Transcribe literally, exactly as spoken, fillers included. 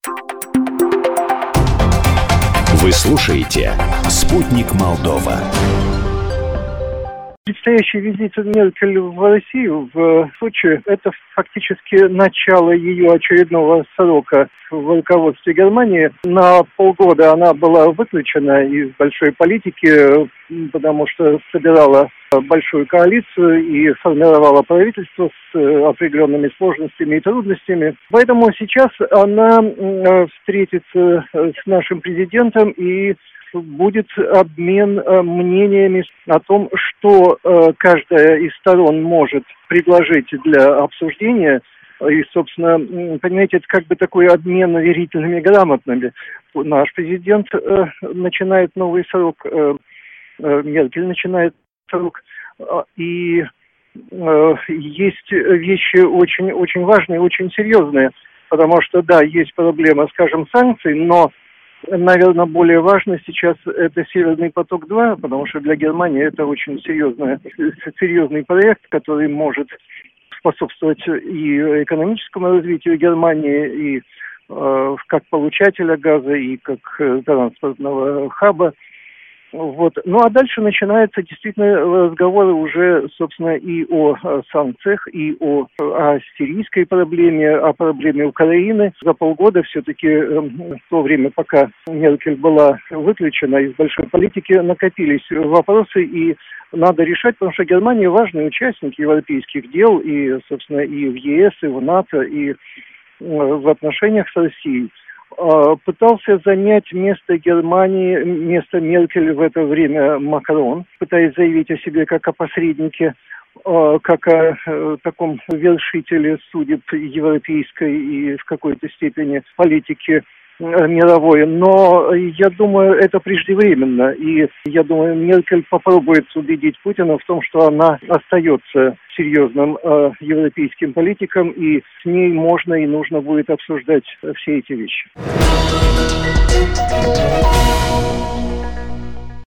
Вы слушаете «Спутник Молдова». Предстоящий визит Меркель в Россию, в Сочи, это фактически начало ее очередного срока в руководстве Германии. На полгода она была выключена из большой политики, потому что собирала большую коалицию и формировала правительство с определенными сложностями и трудностями. Поэтому сейчас она встретится с нашим президентом и будет обмен э, мнениями о том, что э, каждая из сторон может предложить для обсуждения. И, собственно, понимаете, это как бы такой обмен верительными грамотами. Наш президент э, начинает новый срок, э, э, Меркель начинает срок, э, и э, есть вещи очень, очень важные, очень серьезные, потому что, да, есть проблема, скажем, санкций, но наверное, более важно сейчас это «Северный поток-два», потому что для Германии это очень серьезный, серьезный проект, который может способствовать и экономическому развитию Германии, и э, как получателя газа, и как э, транспортного хаба. Вот. Ну а дальше начинаются действительно разговоры уже, собственно, и о санкциях, и о, о сирийской проблеме, о проблеме Украины. За полгода все-таки, в то время, пока Меркель была выключена из большой политики, накопились вопросы, и надо решать, потому что Германия важный участник европейских дел, и, собственно, и в ЕС, и в НАТО, и в отношениях с Россией. Пытался занять место Германии, место Меркель в это время Макрон, пытаясь заявить о себе как о посреднике, как о таком вершителе судеб европейской и в какой-то степени политики мировой. Но я думаю, это преждевременно. И я думаю, Меркель попробует убедить Путина в том, что она остается серьезным э, европейским политиком, и с ней можно и нужно будет обсуждать все эти вещи.